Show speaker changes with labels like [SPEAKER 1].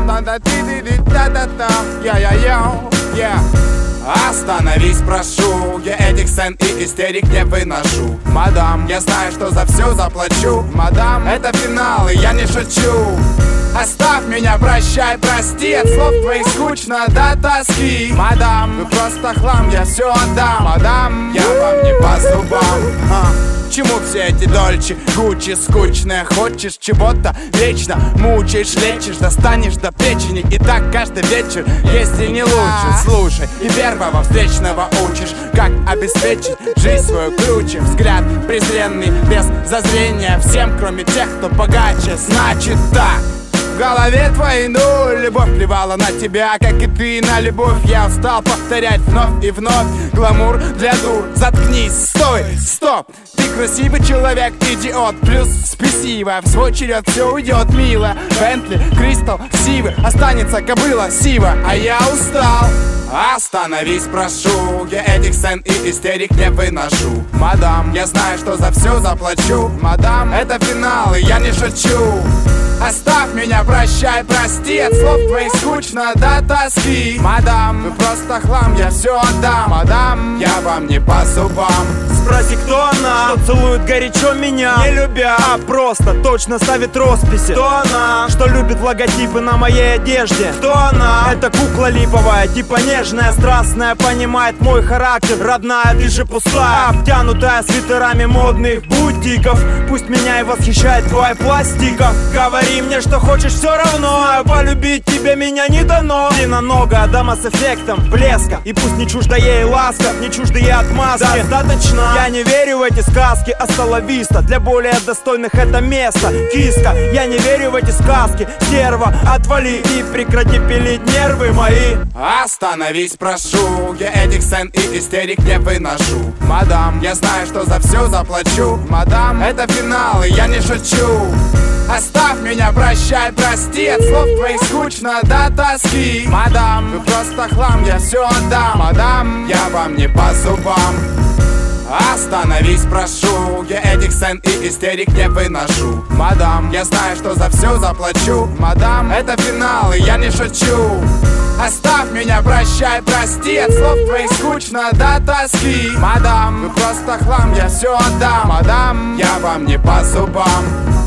[SPEAKER 1] Остановись, прошу, я этих сцен и истерик не выношу. Мадам, я знаю, что за все заплачу. Мадам, это финал, и я не шучу. Оставь меня, прощай, прости, от слов твоих скучно до тоски. Мадам, вы просто хлам, я все отдам. Мадам, я вам не по зубам. К чему все эти дольче, гуччи скучные? Хочешь чего-то вечно, мучаешь, лечишь, достанешь до печени. И так каждый вечер, если не лучше. Слушай, и первого встречного учишь, как обеспечить жизнь свою круче. Взгляд презренный, без зазрения всем, кроме тех, кто богаче. Значит так. В голове твоей нуль, любовь плевала на тебя, как и ты на любовь. Я устал повторять вновь и вновь. Гламур для дур, заткнись, стой, стоп. Ты красивый человек, идиот, плюс спесиво. В свой черед все уйдет мило. Бентли, Кристал, Сивы, останется кобыла Сива. А я устал. Остановись, прошу, я этих сцен и истерик не выношу. Мадам, я знаю, что за все заплачу. Мадам, это финал, и я не шучу. Оставь меня, прощай, прости, от слов твоих скучно до тоски. Мадам, вы просто хлам, я все отдам. Мадам, я вам не по зубам.
[SPEAKER 2] Спроси, кто она, что целует горячо меня, не любя, а просто точно ставит росписи. Кто она, что любит логотипы на моей одежде? Кто она? Это кукла липовая, типа нежная, страстная, понимает мой характер. Родная, ты же пустая, обтянутая свитерами модных бутиков. Пусть меня и восхищает твоя пластика. Говори мне, что хочешь, все равно, а полюбить тебе меня не дано. Длинноногая дама с эффектом блеска, и пусть не чужда ей ласка, не чужда ей отмазки. Достаточно. Я не верю в эти сказки, асталависта. Для более достойных это место, киска. Я не верю в эти сказки, стерва. Отвали и прекрати пилить нервы мои.
[SPEAKER 1] Остановись, прошу, я этих сцен и истерик не выношу. Мадам, я знаю, что за все заплачу. Мадам, это финал, и я не шучу. Оставь меня, прощай, прости, от слов твоих скучно до тоски. Мадам, вы просто хлам, я все отдам. Мадам, я вам не по зубам. Остановись, прошу, я этих сцен и истерик не выношу. Мадам, я знаю, что за все заплачу. Мадам, это финал, и я не шучу. Оставь меня, прощай, прости, от слов твоих скучно до тоски. Мадам, вы просто хлам, я все отдам. Мадам, я вам не по зубам.